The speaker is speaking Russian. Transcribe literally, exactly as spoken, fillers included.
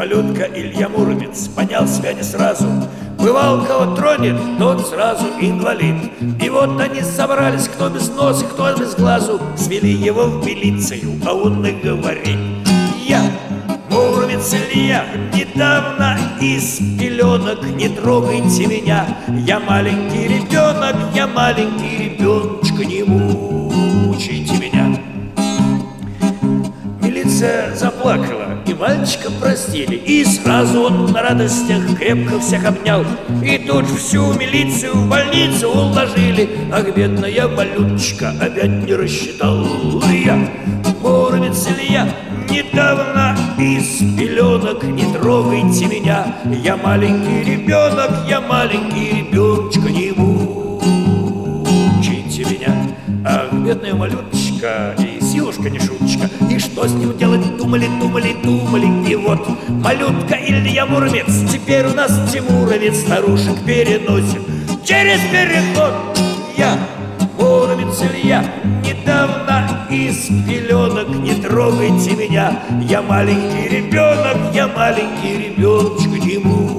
малютка Илья Муромец понял себя не сразу. Бывал, кого тронет, тот сразу инвалид. И вот они собрались, кто без носа, кто без глазу. Свели его в милицию, а он и говорит: я, Муромец Илья, недавно из пеленок, не трогайте меня. Я маленький ребенок, я маленький ребеночка, не мучайте меня. Милиция заплакала, и мальчика простили, и сразу он на радостях крепко всех обнял. И тут всю милицию в больницу уложили. Ах, бедная малюточка, опять не рассчитал. Я, Муромец Илья, недавно из пеленок, не трогайте меня. Я маленький ребенок, я маленький ребеночка, не мучайте меня. Ах, бедная малюточка, и силушка не шуточка. И что с ним делать, думали, думали, думали. И вот малютка Илья Муромец теперь у нас Тимуровец, старушек переносит через переход. Я, Муромец Илья, недавно из пеленок, не трогайте меня. Я маленький ребенок, я маленький ребеночек, не мучайте